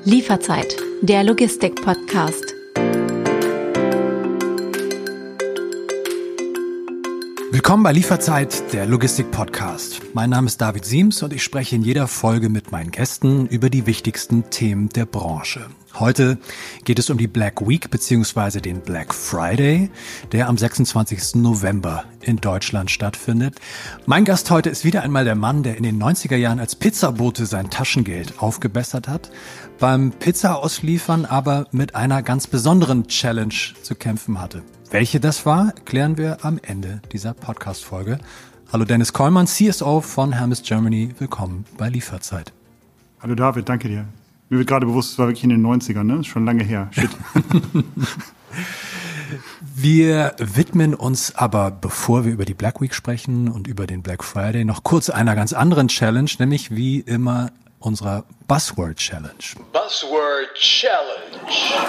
Lieferzeit, der Logistik-Podcast. Willkommen bei Lieferzeit, der Logistik-Podcast. Mein Name ist David Siems und ich spreche in jeder Folge mit meinen Gästen über die wichtigsten Themen der Branche. Heute geht es um die Black Week bzw. den Black Friday, der am 26. November in Deutschland stattfindet. Mein Gast heute ist wieder einmal der Mann, der in den 90er Jahren als Pizzabote sein Taschengeld aufgebessert hat, beim Pizza-Ausliefern aber mit einer ganz besonderen Challenge zu kämpfen hatte. Welche das war, klären wir am Ende dieser Podcast-Folge. Hallo Dennis Kollmann, CSO von Hermes Germany. Willkommen bei Lieferzeit. Hallo David, danke dir. Mir wird gerade bewusst, es war wirklich in den 90ern, ne? Ist schon lange her. Shit. Wir widmen uns aber, bevor wir über die Black Week sprechen und über den Black Friday, noch kurz einer ganz anderen Challenge, nämlich wie immer unserer Buzzword Challenge. Buzzword Challenge.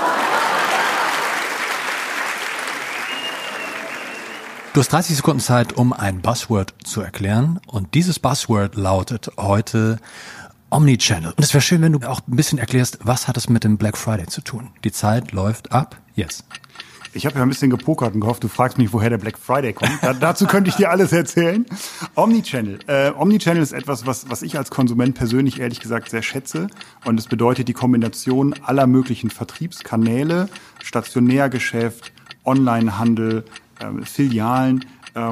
Du hast 30 Sekunden Zeit, um ein Buzzword zu erklären. Und dieses Buzzword lautet heute Omnichannel. Und es wäre schön, wenn du auch ein bisschen erklärst, was hat es mit dem Black Friday zu tun? Die Zeit läuft ab jetzt. Ich habe ja ein bisschen gepokert und gehofft, du fragst mich, woher der Black Friday kommt. Dazu könnte ich dir alles erzählen. Omnichannel. Omnichannel ist etwas, was ich als Konsument persönlich ehrlich gesagt sehr schätze. Und es bedeutet die Kombination aller möglichen Vertriebskanäle, Stationärgeschäft, Onlinehandel, Filialen.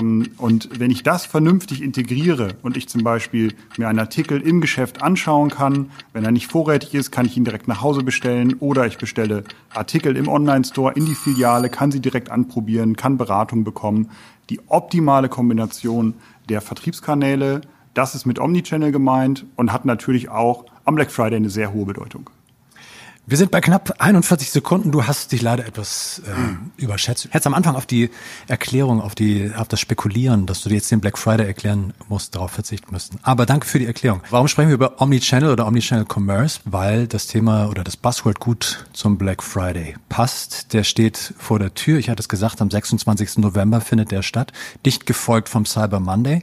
Und wenn ich das vernünftig integriere und ich zum Beispiel mir einen Artikel im Geschäft anschauen kann, wenn er nicht vorrätig ist, kann ich ihn direkt nach Hause bestellen oder ich bestelle Artikel im Online-Store in die Filiale, kann sie direkt anprobieren, kann Beratung bekommen. Die optimale Kombination der Vertriebskanäle, das ist mit Omnichannel gemeint und hat natürlich auch am Black Friday eine sehr hohe Bedeutung. Wir sind bei knapp 41 Sekunden. Du hast dich leider etwas überschätzt. Hättest am Anfang auf die Erklärung, auf das Spekulieren, dass du dir jetzt den Black Friday erklären musst, darauf verzichten müssten. Aber danke für die Erklärung. Warum sprechen wir über Omnichannel oder Omnichannel Commerce? Weil das Thema oder das Buzzword gut zum Black Friday passt. Der steht vor der Tür. Ich hatte es gesagt, am 26. November findet der statt. Dicht gefolgt vom Cyber Monday.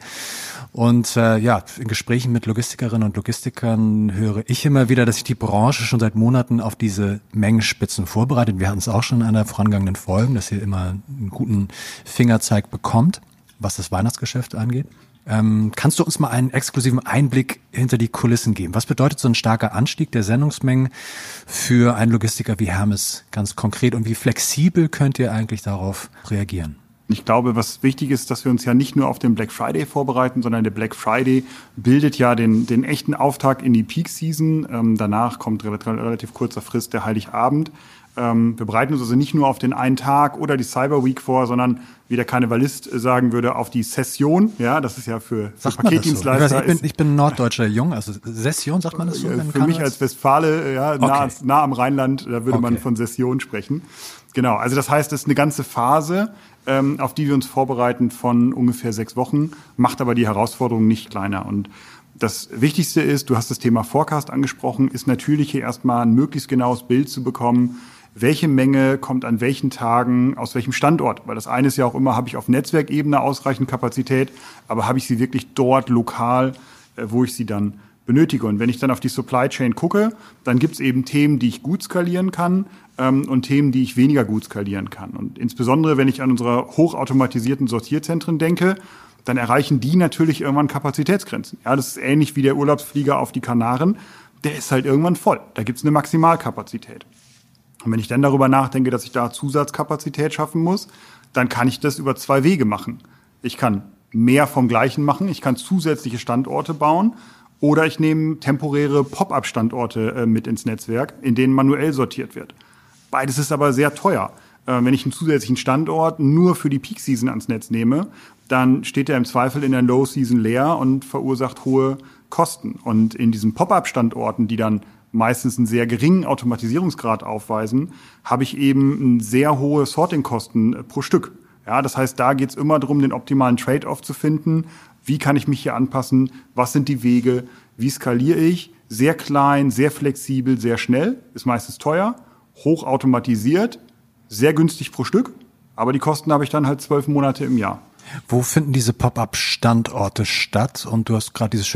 Und in Gesprächen mit Logistikerinnen und Logistikern höre ich immer wieder, dass sich die Branche schon seit Monaten auf diese Mengenspitzen vorbereitet. Wir hatten es auch schon in einer vorangegangenen Folge, dass ihr immer einen guten Fingerzeig bekommt, was das Weihnachtsgeschäft angeht. Kannst du uns mal einen exklusiven Einblick hinter die Kulissen geben? Was bedeutet so ein starker Anstieg der Sendungsmengen für einen Logistiker wie Hermes ganz konkret und wie flexibel könnt ihr eigentlich darauf reagieren? Ich glaube, was wichtig ist, dass wir uns ja nicht nur auf den Black Friday vorbereiten, sondern der Black Friday bildet ja den echten Auftakt in die Peak Season. Danach kommt relativ kurzer Frist der Heiligabend. Wir bereiten uns also nicht nur auf den einen Tag oder die Cyber Week vor, sondern wie der Karnevalist sagen würde, auf die Session. Ja, das ist ja für Paketdienstleister. So? Ich bin norddeutscher Jung, also Session, sagt man das so? Für mich als Westfale, nah am Rheinland, da würde man von Session sprechen. Genau, also das heißt, es ist eine ganze Phase, auf die wir uns vorbereiten von ungefähr 6 Wochen, macht aber die Herausforderung nicht kleiner. Und das Wichtigste ist, du hast das Thema Forecast angesprochen, ist natürlich hier erstmal ein möglichst genaues Bild zu bekommen, welche Menge kommt an welchen Tagen aus welchem Standort. Weil das eine ist ja auch immer, habe ich auf Netzwerkebene ausreichend Kapazität, aber habe ich sie wirklich dort lokal, wo ich sie dann benötige. Und wenn ich dann auf die Supply Chain gucke, dann gibt es eben Themen, die ich gut skalieren kann und Themen, die ich weniger gut skalieren kann. Und insbesondere, wenn ich an unsere hochautomatisierten Sortierzentren denke, dann erreichen die natürlich irgendwann Kapazitätsgrenzen. Ja, das ist ähnlich wie der Urlaubsflieger auf die Kanaren. Der ist halt irgendwann voll. Da gibt es eine Maximalkapazität. Und wenn ich dann darüber nachdenke, dass ich da Zusatzkapazität schaffen muss, dann kann ich das über 2 Wege machen. Ich kann mehr vom Gleichen machen. Ich kann zusätzliche Standorte bauen. Oder ich nehme temporäre Pop-up-Standorte mit ins Netzwerk, in denen manuell sortiert wird. Beides ist aber sehr teuer. Wenn ich einen zusätzlichen Standort nur für die Peak-Season ans Netz nehme, dann steht er im Zweifel in der Low-Season leer und verursacht hohe Kosten. Und in diesen Pop-up-Standorten, die dann meistens einen sehr geringen Automatisierungsgrad aufweisen, habe ich eben sehr hohe Sorting-Kosten pro Stück. Ja, das heißt, da geht es immer darum, den optimalen Trade-off zu finden. Wie kann ich mich hier anpassen? Was sind die Wege? Wie skaliere ich? Sehr klein, sehr flexibel, sehr schnell. Ist meistens teuer, hochautomatisiert, sehr günstig pro Stück. Aber die Kosten habe ich dann halt 12 Monate im Jahr. Wo finden diese Pop-up-Standorte statt? Und du hast gerade dieses schöne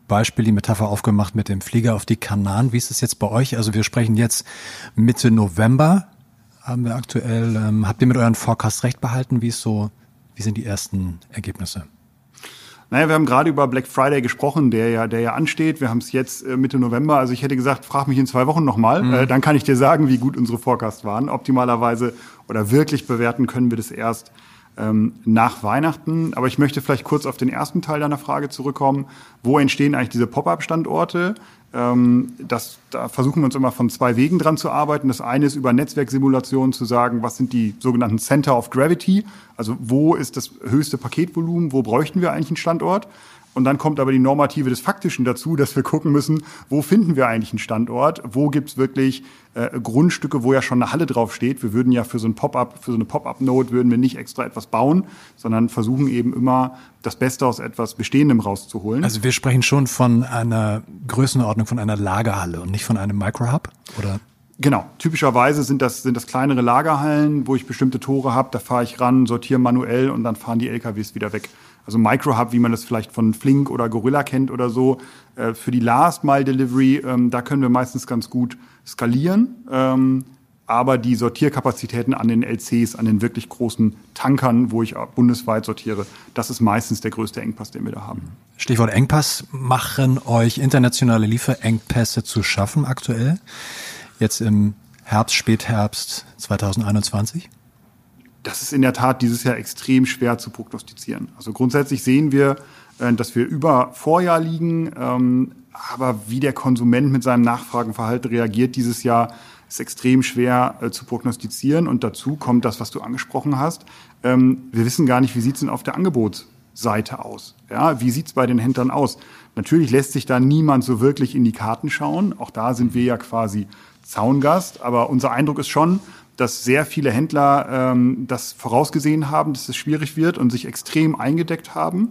Beispiel, die Metapher aufgemacht mit dem Flieger auf die Kanaren. Wie ist es jetzt bei euch? Also wir sprechen jetzt Mitte November, haben wir aktuell. Habt ihr mit euren Forecasts recht behalten? Wie sind die ersten Ergebnisse? Naja, wir haben gerade über Black Friday gesprochen, der ja ansteht. Wir haben es jetzt Mitte November. Also ich hätte gesagt, frag mich in 2 Wochen nochmal. Dann kann ich dir sagen, wie gut unsere Forecasts waren. Optimalerweise oder wirklich bewerten können wir das erst nach Weihnachten. Aber ich möchte vielleicht kurz auf den ersten Teil deiner Frage zurückkommen. Wo entstehen eigentlich diese Pop-up-Standorte? Da versuchen wir uns immer von 2 Wegen dran zu arbeiten. Das eine ist über Netzwerksimulationen zu sagen, was sind die sogenannten Center of Gravity? Also wo ist das höchste Paketvolumen? Wo bräuchten wir eigentlich einen Standort? Und dann kommt aber die Normative des Faktischen dazu, dass wir gucken müssen, wo finden wir eigentlich einen Standort? Wo gibt's wirklich Grundstücke, wo ja schon eine Halle draufsteht? Wir würden ja für so eine Pop-up-Node würden wir nicht extra etwas bauen, sondern versuchen eben immer das Beste aus etwas Bestehendem rauszuholen. Also wir sprechen schon von einer Größenordnung, von einer Lagerhalle und nicht von einem Microhub, oder? Genau. Typischerweise sind das kleinere Lagerhallen, wo ich bestimmte Tore habe. Da fahre ich ran, sortiere manuell und dann fahren die LKWs wieder weg. Also Microhub, wie man das vielleicht von Flink oder Gorilla kennt oder so. Für die Last-Mile-Delivery, da können wir meistens ganz gut skalieren. Aber die Sortierkapazitäten an den LCs, an den wirklich großen Tankern, wo ich bundesweit sortiere, das ist meistens der größte Engpass, den wir da haben. Stichwort Engpass. Machen euch internationale Lieferengpässe zu schaffen aktuell? Jetzt im Herbst, Spätherbst 2021? Das ist in der Tat dieses Jahr extrem schwer zu prognostizieren. Also grundsätzlich sehen wir, dass wir über Vorjahr liegen. Aber wie der Konsument mit seinem Nachfragenverhalten reagiert dieses Jahr, ist extrem schwer zu prognostizieren. Und dazu kommt das, was du angesprochen hast. Wir wissen gar nicht, wie sieht es denn auf der Angebotsseite aus? Ja, wie sieht es bei den Händlern aus? Natürlich lässt sich da niemand so wirklich in die Karten schauen. Auch da sind wir ja quasi Zaungast. Aber unser Eindruck ist schon, dass sehr viele Händler das vorausgesehen haben, dass es schwierig wird und sich extrem eingedeckt haben.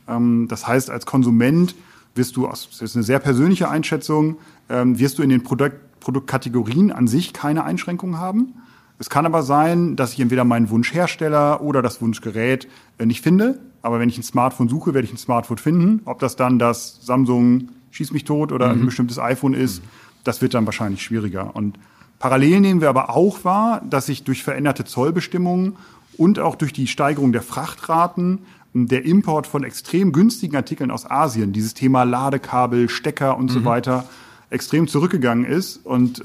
Das heißt, als Konsument wirst du, das ist eine sehr persönliche Einschätzung, wirst du in den Produktkategorien an sich keine Einschränkungen haben. Es kann aber sein, dass ich entweder meinen Wunschhersteller oder das Wunschgerät nicht finde. Aber wenn ich ein Smartphone suche, werde ich ein Smartphone finden. Ob das dann das Samsung Schieß mich tot oder ein bestimmtes iPhone ist, das wird dann wahrscheinlich schwieriger. Und parallel nehmen wir aber auch wahr, dass sich durch veränderte Zollbestimmungen und auch durch die Steigerung der Frachtraten der Import von extrem günstigen Artikeln aus Asien, dieses Thema Ladekabel, Stecker und so weiter, extrem zurückgegangen ist. Und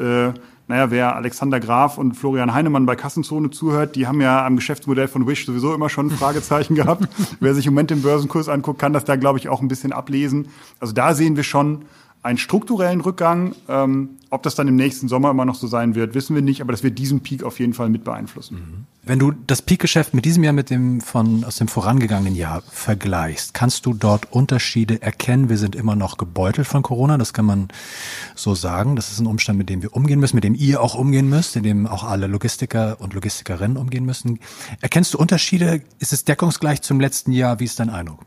wer Alexander Graf und Florian Heinemann bei Kassenzone zuhört, die haben ja am Geschäftsmodell von Wish sowieso immer schon ein Fragezeichen gehabt. Wer sich im Moment den Börsenkurs anguckt, kann das da, glaube ich, auch ein bisschen ablesen. Also da sehen wir schon einen strukturellen Rückgang. Ob das dann im nächsten Sommer immer noch so sein wird, wissen wir nicht, aber das wird diesen Peak auf jeden Fall mit beeinflussen. Wenn du das Peak-Geschäft mit diesem Jahr mit dem aus dem vorangegangenen Jahr vergleichst, kannst du dort Unterschiede erkennen? Wir sind immer noch gebeutelt von Corona, das kann man so sagen. Das ist ein Umstand, mit dem wir umgehen müssen, mit dem ihr auch umgehen müsst, in dem auch alle Logistiker und Logistikerinnen umgehen müssen. Erkennst du Unterschiede? Ist es deckungsgleich zum letzten Jahr? Wie ist dein Eindruck?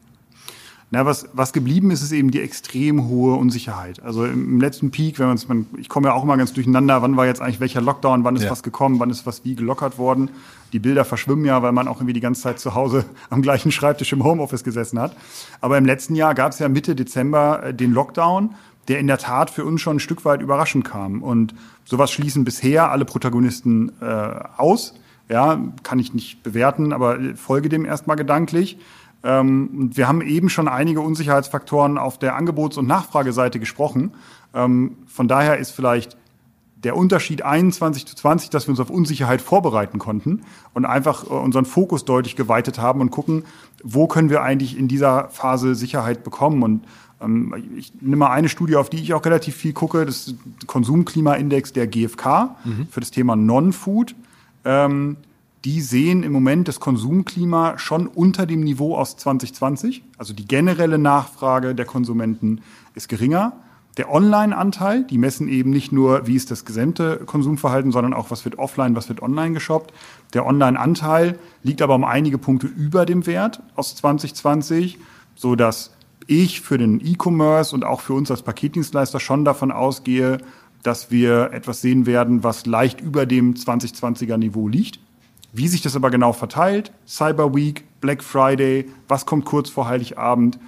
Na, was geblieben ist, ist eben die extrem hohe Unsicherheit. Also im letzten Peak, ich komme ja auch immer ganz durcheinander, wann war jetzt eigentlich welcher Lockdown, wann ist was gekommen, wann ist was wie gelockert worden. Die Bilder verschwimmen ja, weil man auch irgendwie die ganze Zeit zu Hause am gleichen Schreibtisch im Homeoffice gesessen hat. Aber im letzten Jahr gab es ja Mitte Dezember den Lockdown, der in der Tat für uns schon ein Stück weit überraschend kam. Und sowas schließen bisher alle Protagonisten aus. Ja, kann ich nicht bewerten, aber folge dem erstmal gedanklich. Wir haben eben schon einige Unsicherheitsfaktoren auf der Angebots- und Nachfrageseite gesprochen. Von daher ist vielleicht der Unterschied 21 zu 20, dass wir uns auf Unsicherheit vorbereiten konnten und einfach unseren Fokus deutlich geweitet haben und gucken, wo können wir eigentlich in dieser Phase Sicherheit bekommen. Und ich nehme mal eine Studie, auf die ich auch relativ viel gucke, das ist der Konsumklimaindex der GfK für das Thema Non-Food. Die sehen im Moment das Konsumklima schon unter dem Niveau aus 2020. Also die generelle Nachfrage der Konsumenten ist geringer. Der Online-Anteil, die messen eben nicht nur, wie ist das gesamte Konsumverhalten, sondern auch, was wird offline, was wird online geshoppt. Der Online-Anteil liegt aber um einige Punkte über dem Wert aus 2020, so dass ich für den E-Commerce und auch für uns als Paketdienstleister schon davon ausgehe, dass wir etwas sehen werden, was leicht über dem 2020er Niveau liegt. Wie sich das aber genau verteilt, Cyber Week, Black Friday, was kommt kurz vor Heiligabend,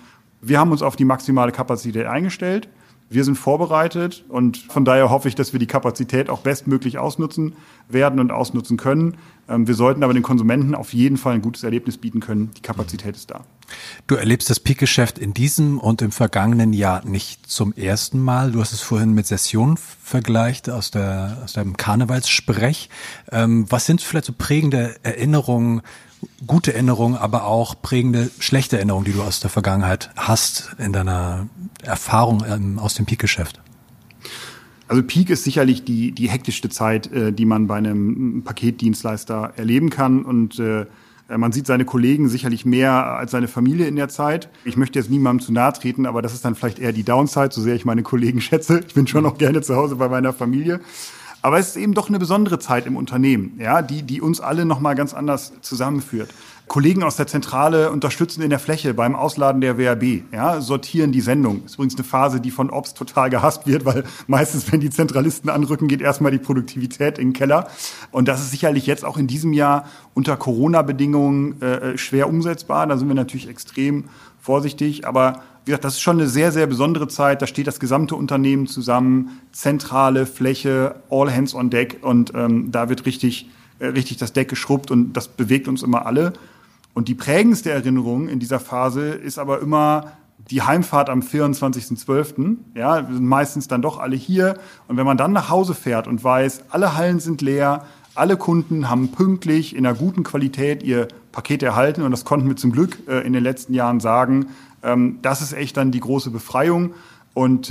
Wir haben uns auf die maximale Kapazität eingestellt. Wir sind vorbereitet und von daher hoffe ich, dass wir die Kapazität auch bestmöglich ausnutzen werden und ausnutzen können. Wir sollten aber den Konsumenten auf jeden Fall ein gutes Erlebnis bieten können. Die Kapazität ist da. Du erlebst das Peak-Geschäft in diesem und im vergangenen Jahr nicht zum ersten Mal. Du hast es vorhin mit Session vergleicht aus deinem Karnevalssprech. Was sind vielleicht so prägende Erinnerungen, gute Erinnerungen, aber auch prägende schlechte Erinnerungen, die du aus der Vergangenheit hast in deiner Erfahrung aus dem Peak-Geschäft? Also Peak ist sicherlich die hektischste Zeit, die man bei einem Paketdienstleister erleben kann und man sieht seine Kollegen sicherlich mehr als seine Familie in der Zeit. Ich möchte jetzt niemandem zu nahe treten, aber das ist dann vielleicht eher die Downside, so sehr ich meine Kollegen schätze. Ich bin schon auch gerne zu Hause bei meiner Familie. Aber es ist eben doch eine besondere Zeit im Unternehmen, ja, die uns alle noch mal ganz anders zusammenführt. Kollegen aus der Zentrale unterstützen in der Fläche beim Ausladen der WRB, ja, sortieren die Sendung. Das ist übrigens eine Phase, die von Ops total gehasst wird, weil meistens, wenn die Zentralisten anrücken, geht erstmal die Produktivität in den Keller. Und das ist sicherlich jetzt auch in diesem Jahr unter Corona-Bedingungen schwer umsetzbar. Da sind wir natürlich extrem vorsichtig, aber wie gesagt, das ist schon eine sehr, sehr besondere Zeit. Da steht das gesamte Unternehmen zusammen, zentrale Fläche, all hands on deck und da wird richtig das Deck geschrubbt und das bewegt uns immer alle. Und die prägendste Erinnerung in dieser Phase ist aber immer die Heimfahrt am 24.12. Ja, wir sind meistens dann doch alle hier. Und wenn man dann nach Hause fährt und weiß, alle Hallen sind leer, alle Kunden haben pünktlich in einer guten Qualität ihr Paket erhalten und das konnten wir zum Glück in den letzten Jahren sagen, das ist echt dann die große Befreiung. Und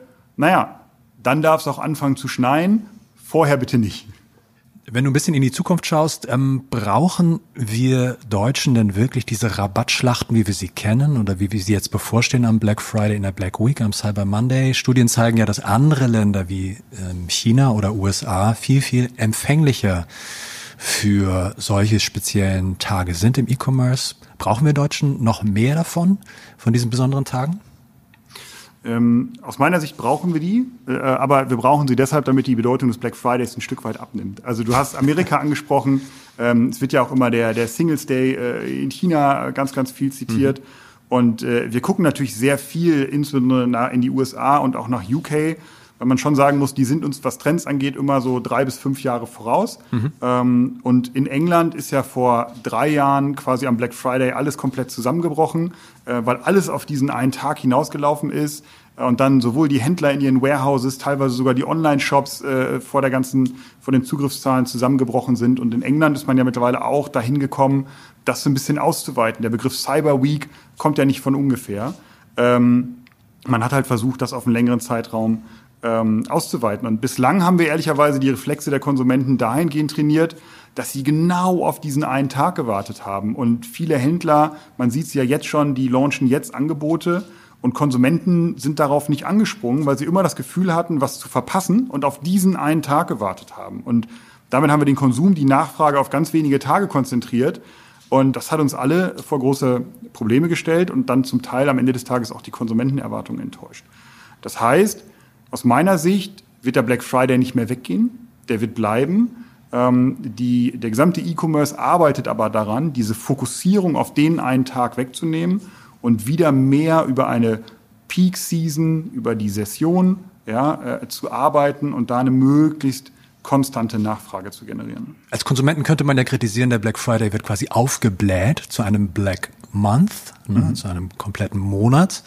dann darf es auch anfangen zu schneien. Vorher bitte nicht. Wenn du ein bisschen in die Zukunft schaust, brauchen wir Deutschen denn wirklich diese Rabattschlachten, wie wir sie kennen oder wie wir sie jetzt bevorstehen am Black Friday, in der Black Week, am Cyber Monday? Studien zeigen ja, dass andere Länder wie China oder USA viel, viel empfänglicher für solche speziellen Tage sind im E-Commerce. Brauchen wir Deutschen noch mehr davon, von diesen besonderen Tagen? Aus meiner Sicht brauchen wir die, aber wir brauchen sie deshalb, damit die Bedeutung des Black Fridays ein Stück weit abnimmt. Also du hast Amerika angesprochen, es wird ja auch immer der Singles Day in China ganz, ganz viel zitiert. Und wir gucken natürlich sehr viel, insbesondere in die USA und auch nach UK, weil man schon sagen muss, die sind uns, was Trends angeht, immer so 3 bis 5 Jahre voraus. Und in England ist ja vor 3 Jahren quasi am Black Friday alles komplett zusammengebrochen, weil alles auf diesen einen Tag hinausgelaufen ist. Und dann sowohl die Händler in ihren Warehouses, teilweise sogar die Online-Shops vor den Zugriffszahlen zusammengebrochen sind. Und in England ist man ja mittlerweile auch dahin gekommen, das so ein bisschen auszuweiten. Der Begriff Cyber Week kommt ja nicht von ungefähr. Man hat halt versucht, das auf einen längeren Zeitraum auszuweiten. Und bislang haben wir ehrlicherweise die Reflexe der Konsumenten dahingehend trainiert, dass sie genau auf diesen einen Tag gewartet haben. Und viele Händler, man sieht es ja jetzt schon, die launchen jetzt Angebote und Konsumenten sind darauf nicht angesprungen, weil sie immer das Gefühl hatten, was zu verpassen und auf diesen einen Tag gewartet haben. Und damit haben wir den Konsum, die Nachfrage auf ganz wenige Tage konzentriert. Und das hat uns alle vor große Probleme gestellt und dann zum Teil am Ende des Tages auch die Konsumentenerwartungen enttäuscht. Das heißt, aus meiner Sicht wird der Black Friday nicht mehr weggehen, der wird bleiben. Der gesamte E-Commerce arbeitet aber daran, diese Fokussierung auf den einen Tag wegzunehmen und wieder mehr über eine Peak-Season, über die Session zu arbeiten und da eine möglichst konstante Nachfrage zu generieren. Als Konsumenten könnte man ja kritisieren, der Black Friday wird quasi aufgebläht zu einem Black Month, zu einem kompletten Monat.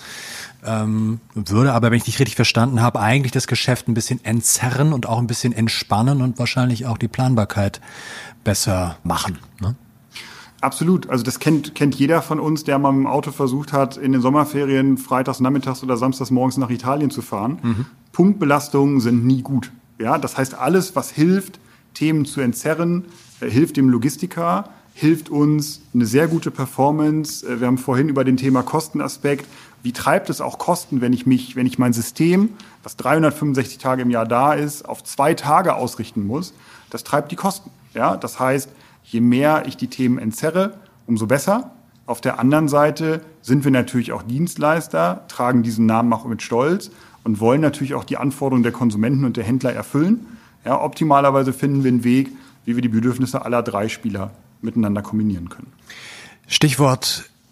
Würde aber, wenn ich dich richtig verstanden habe, eigentlich das Geschäft ein bisschen entzerren und auch ein bisschen entspannen und wahrscheinlich auch die Planbarkeit besser machen. Ne? Absolut. Also das kennt jeder von uns, der mal mit dem Auto versucht hat, in den Sommerferien freitags, nachmittags oder samstags morgens nach Italien zu fahren. Punktbelastungen sind nie gut. Ja, das heißt, alles, was hilft, Themen zu entzerren, hilft dem Logistiker, hilft uns eine sehr gute Performance. Wir haben vorhin über den Thema Kostenaspekt. Wie treibt es auch Kosten, wenn ich mein System, was 365 Tage im Jahr da ist, auf 2 Tage ausrichten muss? Das treibt die Kosten. Ja, das heißt, je mehr ich die Themen entzerre, umso besser. Auf der anderen Seite sind wir natürlich auch Dienstleister, tragen diesen Namen auch mit Stolz und wollen natürlich auch die Anforderungen der Konsumenten und der Händler erfüllen. Ja, optimalerweise finden wir einen Weg, wie wir die Bedürfnisse aller 3 Spieler miteinander kombinieren können. Stichwort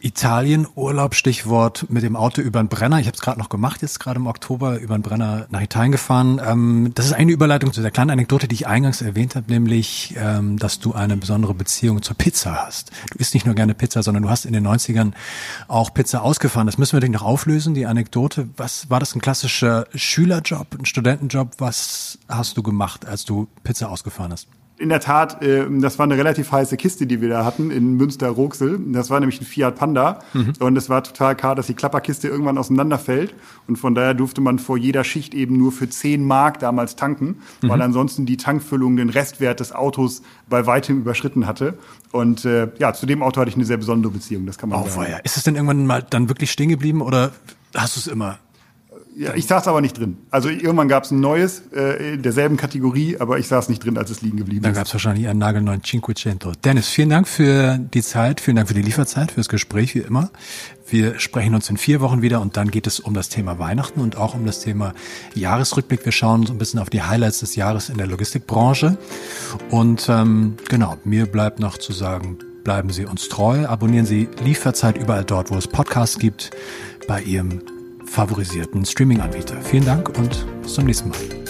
Italien, Urlaub, Stichwort mit dem Auto über den Brenner. Ich habe es gerade noch gemacht, jetzt gerade im Oktober über den Brenner nach Italien gefahren. Das ist eine Überleitung zu der kleinen Anekdote, die ich eingangs erwähnt habe, nämlich, dass du eine besondere Beziehung zur Pizza hast. Du isst nicht nur gerne Pizza, sondern du hast in den 90ern auch Pizza ausgefahren. Das müssen wir natürlich noch auflösen, die Anekdote. Was war das, ein klassischer Schülerjob, ein Studentenjob? Was hast du gemacht, als du Pizza ausgefahren hast? In der Tat, das war eine relativ heiße Kiste, die wir da hatten in Münster-Roxel. Das war nämlich ein Fiat Panda. Und es war total klar, dass die Klapperkiste irgendwann auseinanderfällt. Und von daher durfte man vor jeder Schicht eben nur für 10 Mark damals tanken, weil ansonsten die Tankfüllung den Restwert des Autos bei weitem überschritten hatte. Und zu dem Auto hatte ich eine sehr besondere Beziehung, das kann man sagen. Ja. Ist es denn irgendwann mal dann wirklich stehen geblieben oder hast du es immer? Ja, ich saß aber nicht drin. Also irgendwann gab es ein neues, derselben Kategorie, aber ich saß nicht drin, als es liegen geblieben ist. Dann gab es wahrscheinlich einen nagelneuen 500. Dennis, vielen Dank für die Zeit, vielen Dank für die Lieferzeit, fürs Gespräch, wie immer. Wir sprechen uns in 4 Wochen wieder und dann geht es um das Thema Weihnachten und auch um das Thema Jahresrückblick. Wir schauen so ein bisschen auf die Highlights des Jahres in der Logistikbranche. Und mir bleibt noch zu sagen, bleiben Sie uns treu, abonnieren Sie Lieferzeit überall dort, wo es Podcasts gibt, bei Ihrem favorisierten Streaming-Anbieter. Vielen Dank und bis zum nächsten Mal.